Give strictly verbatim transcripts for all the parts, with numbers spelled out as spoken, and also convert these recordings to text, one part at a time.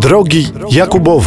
Drogi Jakubowe.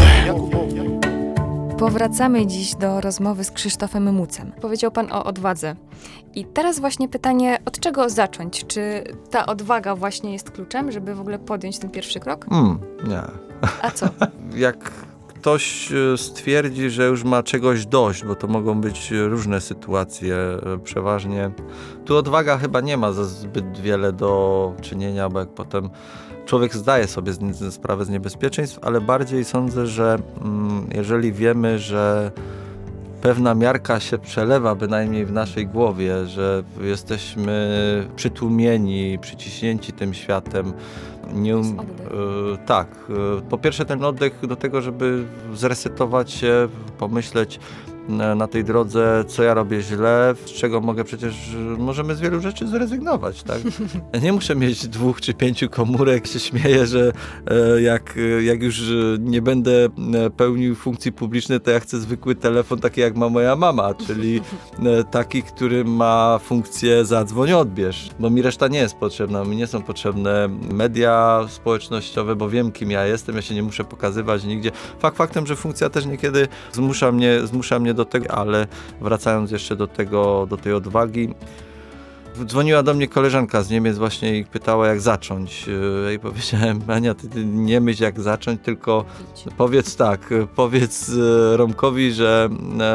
Powracamy dziś do rozmowy z Krzysztofem Mucem. Powiedział pan o odwadze. I teraz właśnie pytanie, od czego zacząć? Czy ta odwaga właśnie jest kluczem, żeby w ogóle podjąć ten pierwszy krok? Hmm, nie. A co? Jak ktoś stwierdzi, że już ma czegoś dość, bo to mogą być różne sytuacje przeważnie. Tu odwaga chyba nie ma za zbyt wiele do czynienia, bo jak potem człowiek zdaje sobie z, sprawę z niebezpieczeństw, ale bardziej sądzę, że mm, jeżeli wiemy, że pewna miarka się przelewa bynajmniej w naszej głowie, że jesteśmy przytłumieni, przyciśnięci tym światem. Nie, um, y, tak. Y, po pierwsze ten oddech do tego, żeby zresetować się, pomyśleć na, na tej drodze, co ja robię źle, z czego mogę przecież, możemy z wielu rzeczy zrezygnować, tak? Ja nie muszę mieć dwóch czy pięciu komórek, się śmieję, że e, jak, jak już nie będę pełnił funkcji publicznej, to ja chcę zwykły telefon, taki jak ma moja mama, czyli e, taki, który ma funkcję zadzwoń, odbierz, bo mi reszta nie jest potrzebna, mi nie są potrzebne media społecznościowe, bo wiem, kim ja jestem, ja się nie muszę pokazywać nigdzie. Fakt faktem, że funkcja też niekiedy zmusza mnie, zmusza mnie do tego, ale wracając jeszcze do tego, do tej odwagi, dzwoniła do mnie koleżanka z Niemiec właśnie i pytała, jak zacząć. Ja jej powiedziałem, Ania, ty nie myśl jak zacząć, tylko powiedz tak, powiedz Romkowi, że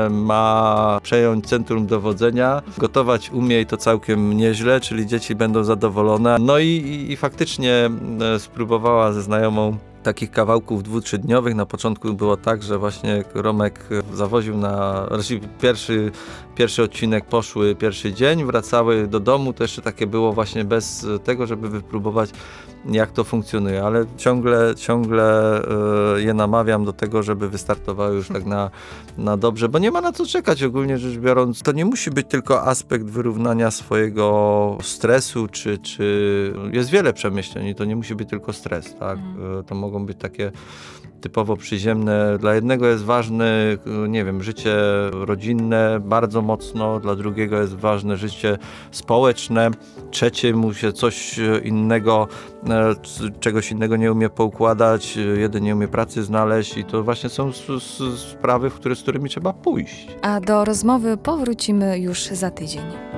ma przejąć centrum dowodzenia, gotować umie i to całkiem nieźle, czyli dzieci będą zadowolone. No i, i, i faktycznie spróbowała ze znajomą takich kawałków dwu, trzydniowych. Na początku było tak, że właśnie Romek zawoził na... Pierwszy, pierwszy odcinek poszły pierwszy dzień, wracały do domu, to jeszcze takie było właśnie bez tego, żeby wypróbować, jak to funkcjonuje, ale ciągle, ciągle y, je namawiam do tego, żeby wystartowały już tak na, na dobrze, bo nie ma na co czekać ogólnie rzecz biorąc. To nie musi być tylko aspekt wyrównania swojego stresu, czy, czy... jest wiele przemyśleń i to nie musi być tylko stres, tak? Y, to mogą być takie typowo przyziemne. Dla jednego jest ważne, nie wiem, życie rodzinne bardzo mocno, dla drugiego jest ważne życie społeczne, trzeciemu się coś innego, czegoś innego nie umie poukładać, jeden nie umie pracy znaleźć i to właśnie są s- s- sprawy, w które, z którymi trzeba pójść. A do rozmowy powrócimy już za tydzień.